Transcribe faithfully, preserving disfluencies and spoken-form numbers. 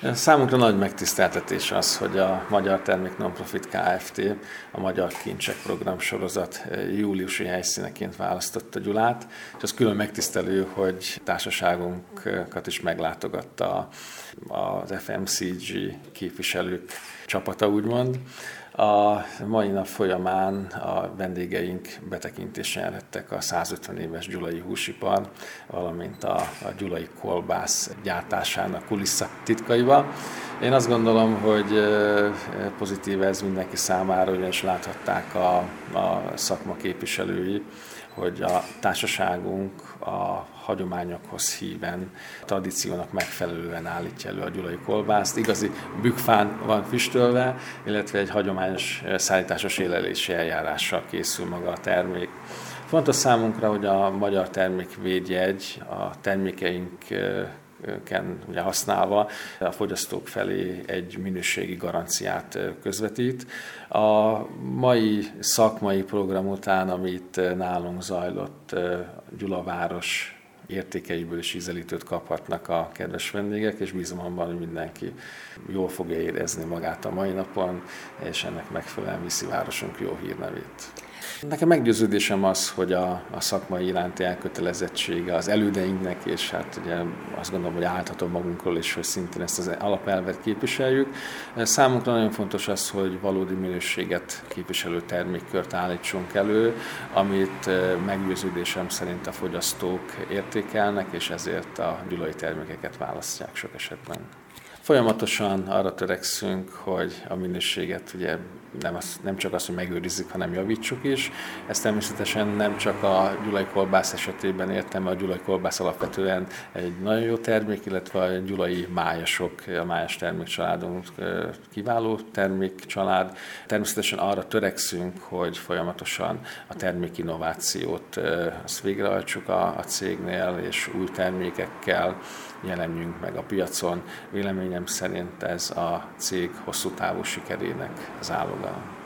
Számunkra nagy megtiszteltetés az, hogy a Magyar Termék Nonprofit Kft. A Magyar Kincsek program sorozat júliusi helyszíneként választotta Gyulát, és az külön megtisztelő, hogy társaságunkat is meglátogatta az ef em cé gé képviselők csapata, úgymond. A mai nap folyamán a vendégeink betekintésen nyerhettek a százötven éves gyulai húsipar, valamint a, a gyulai kolbász gyártásának kulisszatitkaiba. Én azt gondolom, hogy pozitív ez mindenki számára, ugyanis láthatták a, a szakma képviselői, hogy a társaságunk a hagyományokhoz híven, a tradíciónak megfelelően állítja elő a gyulai kolbászt. Igazi bükkfán van füstölve, illetve egy hagyományos szállításos élelési eljárással készül maga a termék. Fontos számunkra, hogy a magyar termékvédjegy a termékeink ugye használva a fogyasztók felé egy minőségi garanciát közvetít. A mai szakmai program után, amit nálunk zajlott, Gyulaváros értékeiből is ízelítőt kaphatnak a kedves vendégek, és bízom abban, hogy mindenki jól fogja érezni magát a mai napon, és ennek megfelelően viszi városunk jó hírnevét. Nekem meggyőződésem az, hogy a, a szakmai iránti elkötelezettsége az elődeinknek, és hát ugye azt gondolom, hogy állhatom magunkról is, hogy szintén ezt az alapelvet képviseljük. Számunkra nagyon fontos az, hogy valódi minőséget képviselő termékkört állítsunk elő, amit meggyőződésem szerint a fogyasztók értékelnek, és ezért a gyulai termékeket választják sok esetben. Folyamatosan arra törekszünk, hogy a minőséget ugye nem, az, nem csak azt, hogy megőrizzük, hanem javítsuk is. Ez természetesen nem csak a gyulai kolbász esetében értem, mert a gyulai kolbász alapvetően egy nagyon jó termék, illetve a gyulai májasok, a májas termékcsaládunk kiváló termékcsalád. Természetesen arra törekszünk, hogy folyamatosan a termékinnovációt azt végrehajtsuk a, a cégnél, és új termékekkel jelenjünk meg a piacon. Véleményem szerint ez a cég hosszú távú sikerének az áloga.